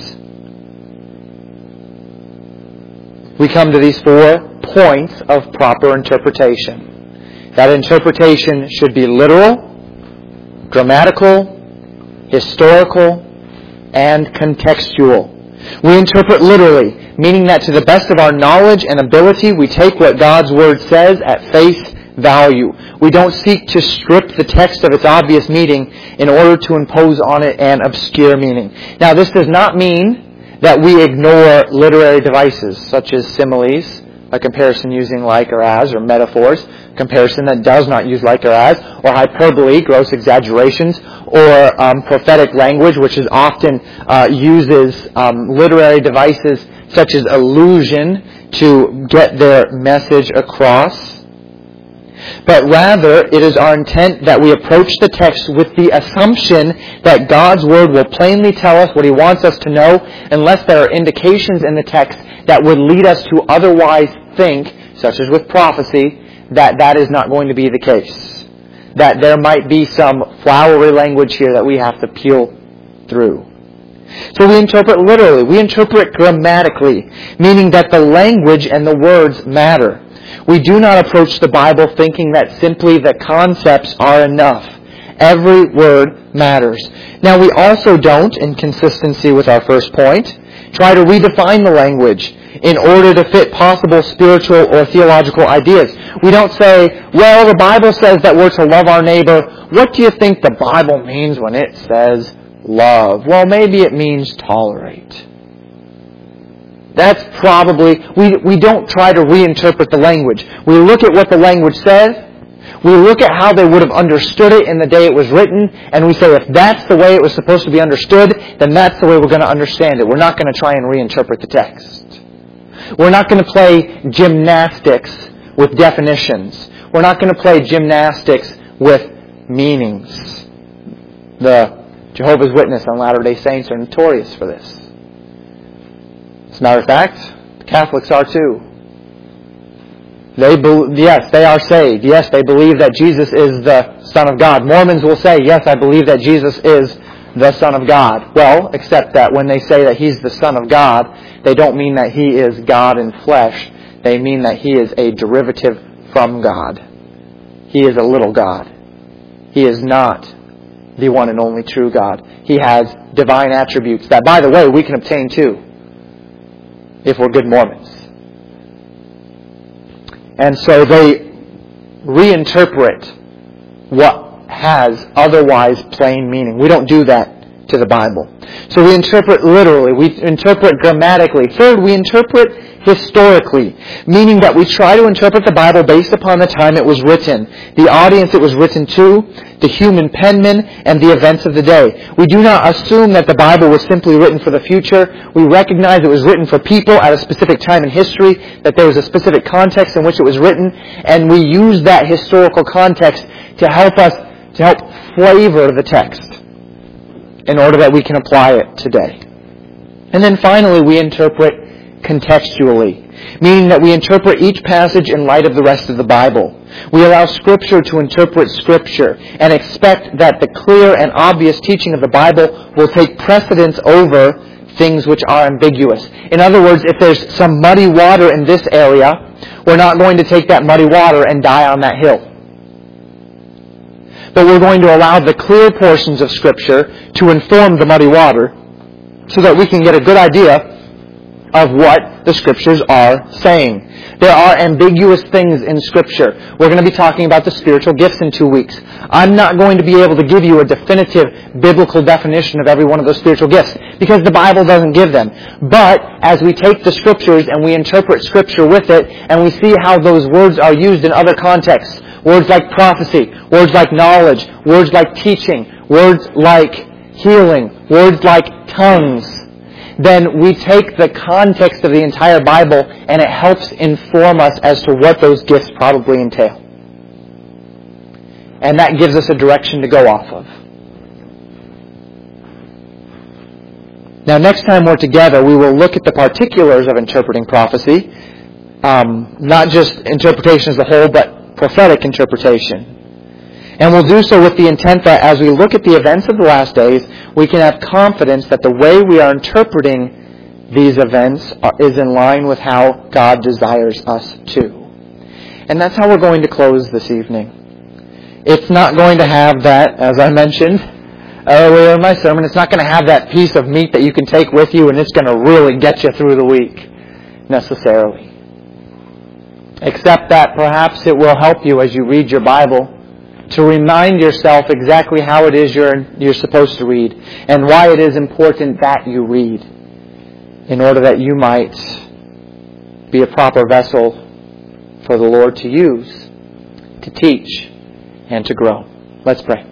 we come to these four points of proper interpretation. That interpretation should be literal, grammatical, historical, and contextual. We interpret literally, meaning that to the best of our knowledge and ability, we take what God's Word says at face value. We don't seek to strip the text of its obvious meaning in order to impose on it an obscure meaning. Now, this does not mean that we ignore literary devices such as similes, a comparison using like or as, or metaphors, comparison that does not use like or as, or hyperbole, gross exaggerations, or um, prophetic language, which is often uh, uses um, literary devices such as allusion to get their message across. But rather, it is our intent that we approach the text with the assumption that God's Word will plainly tell us what He wants us to know, unless there are indications in the text that would lead us to otherwise think, such as with prophecy, that that is not going to be the case. That there might be some flowery language here that we have to peel through. So we interpret literally. We interpret grammatically, meaning that the language and the words matter. We do not approach the Bible thinking that simply the concepts are enough. Every word matters. Now, we also don't, in consistency with our first point, try to redefine the language in order to fit possible spiritual or theological ideas. We don't say, well, the Bible says that we're to love our neighbor. What do you think the Bible means when it says love? Well, maybe it means tolerate. That's probably, we, we don't try to reinterpret the language. We look at what the language says. We look at how they would have understood it in the day it was written, and we say if that's the way it was supposed to be understood, then that's the way we're going to understand it. We're not going to try and reinterpret the text. We're not going to play gymnastics with definitions. We're not going to play gymnastics with meanings. The Jehovah's Witnesses and Latter-day Saints are notorious for this. As a matter of fact, the Catholics are too. They be, yes, they are saved. Yes, they believe that Jesus is the Son of God. Mormons will say, yes, I believe that Jesus is the Son of God. Well, except that when they say that He's the Son of God, they don't mean that He is God in flesh. They mean that He is a derivative from God. He is a little God. He is not the one and only true God. He has divine attributes that, by the way, we can obtain too, if we're good Mormons. And so they reinterpret what has otherwise plain meaning. We don't do that to the Bible. So we interpret literally. We interpret grammatically. Third, we interpret historically, meaning that we try to interpret the Bible based upon the time it was written, the audience it was written to, the human penman, and the events of the day. We do not assume that the Bible was simply written for the future. We recognize it was written for people at a specific time in history, that there was a specific context in which it was written, and we use that historical context to help us, to help flavor the text in order that we can apply it today. And then finally, we interpret contextually, meaning that we interpret each passage in light of the rest of the Bible. We allow Scripture to interpret Scripture and expect that the clear and obvious teaching of the Bible will take precedence over things which are ambiguous. In other words, if there's some muddy water in this area, we're not going to take that muddy water and die on that hill. But we're going to allow the clear portions of Scripture to inform the muddy water so that we can get a good idea of what the Scriptures are saying. There are ambiguous things in Scripture. We're going to be talking about the spiritual gifts in two weeks. I'm not going to be able to give you a definitive biblical definition of every one of those spiritual gifts because the Bible doesn't give them. But as we take the Scriptures and we interpret Scripture with it and we see how those words are used in other contexts, words like prophecy, words like knowledge, words like teaching, words like healing, words like tongues, then we take the context of the entire Bible and it helps inform us as to what those gifts probably entail. And that gives us a direction to go off of. Now, next time we're together, we will look at the particulars of interpreting prophecy. Um, not just interpretation as a whole, but prophetic interpretation. And we'll do so with the intent that as we look at the events of the last days, we can have confidence that the way we are interpreting these events is in line with how God desires us to. And that's how we're going to close this evening. It's not going to have that, as I mentioned earlier in my sermon, it's not going to have that piece of meat that you can take with you and it's going to really get you through the week, necessarily. Except that perhaps it will help you as you read your Bible to remind yourself exactly how it is you're, you're supposed to read and why it is important that you read in order that you might be a proper vessel for the Lord to use, to teach, and to grow. Let's pray.